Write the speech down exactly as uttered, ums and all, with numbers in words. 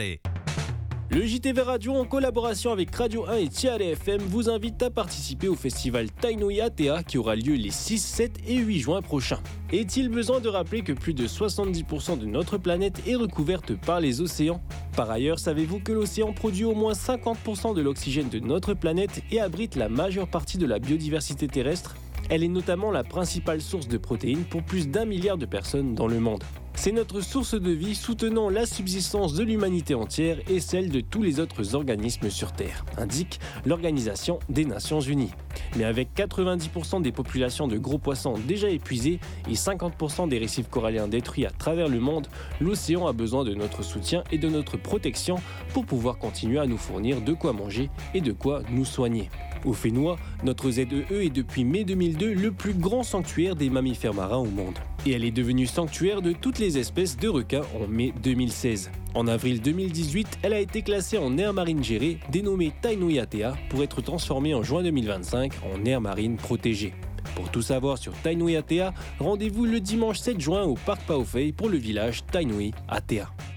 Le J T V Radio, en collaboration avec Radio un et Tiare F M, vous invite à participer au festival Tainui Atea qui aura lieu les six, sept et huit juin prochains. Est-il besoin de rappeler que plus de soixante-dix pour cent de notre planète est recouverte par les océans ? Par ailleurs, savez-vous que l'océan produit au moins cinquante pour cent de l'oxygène de notre planète et abrite la majeure partie de la biodiversité terrestre ? Elle est notamment la principale source de protéines pour plus d'un milliard de personnes dans le monde. C'est notre source de vie soutenant la subsistance de l'humanité entière et celle de tous les autres organismes sur Terre, indique l'Organisation des Nations Unies. Mais avec quatre-vingt-dix pour cent des populations de gros poissons déjà épuisées et cinquante pour cent des récifs coralliens détruits à travers le monde, l'océan a besoin de notre soutien et de notre protection pour pouvoir continuer à nous fournir de quoi manger et de quoi nous soigner. Au Fénois, notre Z E E est depuis mai deux mille deux le plus grand sanctuaire des mammifères marins au monde. Et elle est devenue sanctuaire de toutes les espèces de requins en mai deux mille seize. En avril deux mille dix-huit, elle a été classée en aire marine gérée, dénommée Tainui Atea, pour être transformée en juin deux mille vingt-cinq en aire marine protégée. Pour tout savoir sur Tainui Atea, rendez-vous le dimanche sept juin au parc Paofei pour le village Tainui Atea.